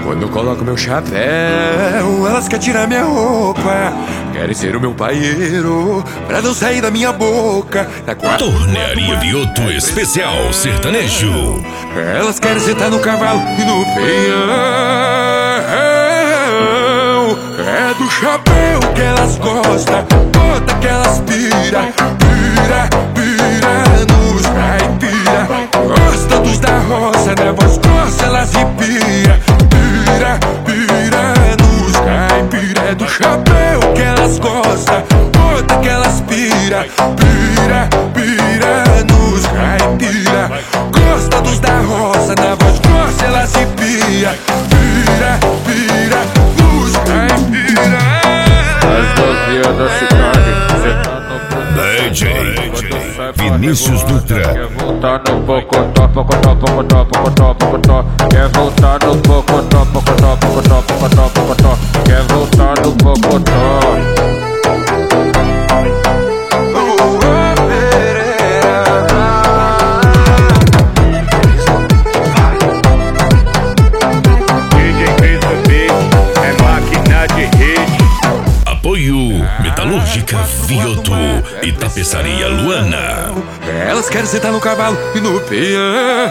Quando eu coloco meu chapéu, elas querem tirar minha roupa, querem ser o meu paieiro, pra não sair da minha boca. Tornearia Vioto Especial Sertanejo. Elas querem sentar no cavalo e no peão. É do chapéu que elas gostam, bota que elas pira, pira, pira nos caipira. Gosta dos da roça, na voz grossa elas arrepia, pira, pira nos caipira. É do chapéu que elas gostam, bota que elas pira, pira, pira nos caipira. Gosta dos da roça, na voz grossa elas arrepia, pira, pira nos caipira. As novinhas da cidade, cê tá no DJ Vinícius Dutra. Quer voltar no pocotó, pocotó, pocotó, pocotó, pocotó. Quer voltar no pocotó, pocotó, pocotó, pocotó, pocotó. Quer voltar no pocotó. Apoio Metalúrgica Vioto e Tapeçaria Luana. Elas querem sentar no cavalo e no peão.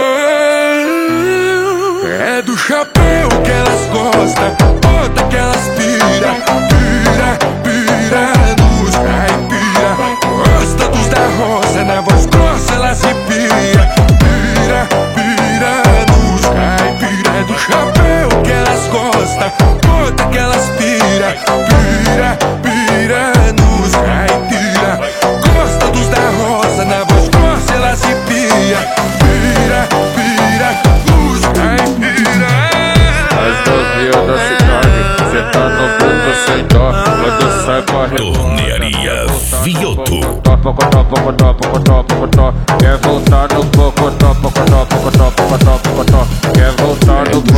É do chapéu que elas gostam, bota que elas pira, pira, pira nos caipira. Gosta dos da roça, na voz grossa elas arrepia, pira, pira nos caipira. É do chapéu que elas gostam, bota que elas pira, pira, pira nos caipira. Gosta dos da roça, na voz grossa elas arrepia, pira, pira nos caipira. As novinhas da cidade, cê tá no puto sem dó. Quando sai pra Tornearia Vioto. pocotó, pocotó, pocotó, pocotó. Quer voltar no pocotó, pocotó, pocotó, pocotó, pocotó. Quer voltar no pocotó.